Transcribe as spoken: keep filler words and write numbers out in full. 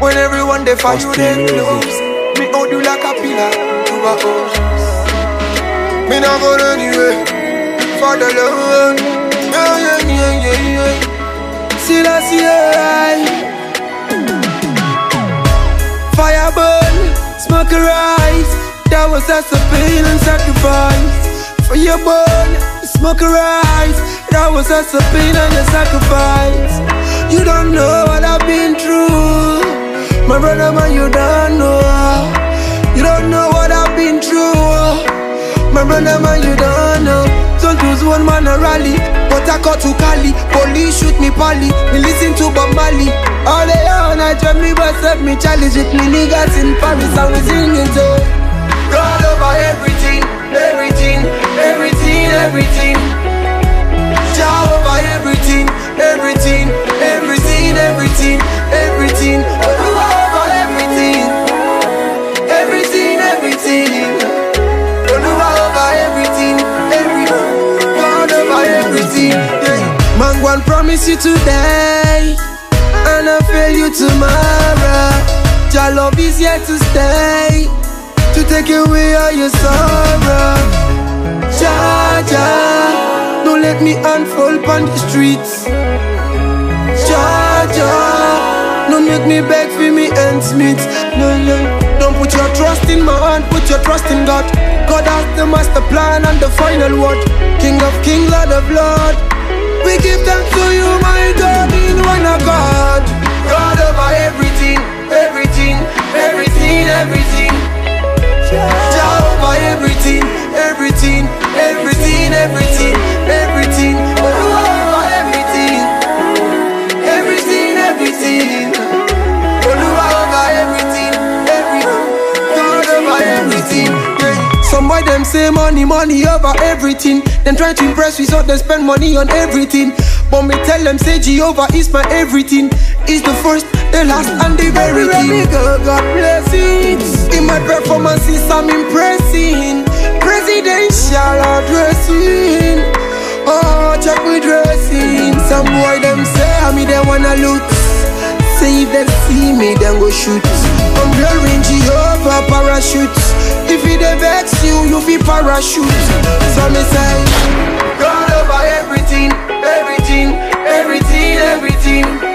When everyone they fight you, they close. Me hold you like a pillar to a house. Me not go anywhere for the love. Yeah, yeah, yeah, yeah, yeah. See that, see that. Fire burn, smoke rise. That was just a pain and sacrifice. Fire burn, smoke rise. That was just a pain and a sacrifice. You don't know what I've been through, my brother, man, you don't know. You don't know what I've been through, my brother, man, you don't know. Don't lose one man a rally, but I got to Cali. Police shoot me pally, me listen to Bob Marley. All day all night when me bust up me challenge with me niggas in Paris and we singing to God over everything, everything, everything, everything. Jah over everything, everything, everything, everything, everything. Oluwa over everything, everything, everything. Oluwa over everything, everything. God over everything. Yeah. Man, go and promise you today, and I fail you tomorrow. Jah love is here to stay, to take away all your sorrow. Jah, Jah, don't let me unfold on the streets. Jah, Jah, don't make me beg for me ends meet. No, no, don't put your trust in man, put your trust in God. God has the master plan and the final word. King of kings, Lord of lords. We give thanks to you, my God, in one accord. God over everything, everything, everything, everything. Jah over everything, everything, everything, everything, everything. Oluwa over everything, everything, everything. Oluwa over everything, everything. God over everything. Yeah. Some boy them say money, money over everything. Them try to impress me, so they spend money on everything. But me tell them say Jehovah is my everything. Is the first, the last, and the very thing. God bless it. In my performances I'm impressing. Presidential addressing. Oh, check me dressing. Some boy them say I me they wanna loot. Say if they see me then go shoot. I'm wearing Jehovah parachute. If it vex you, you feel parachute. So me say God over everything, everything, everything, everything.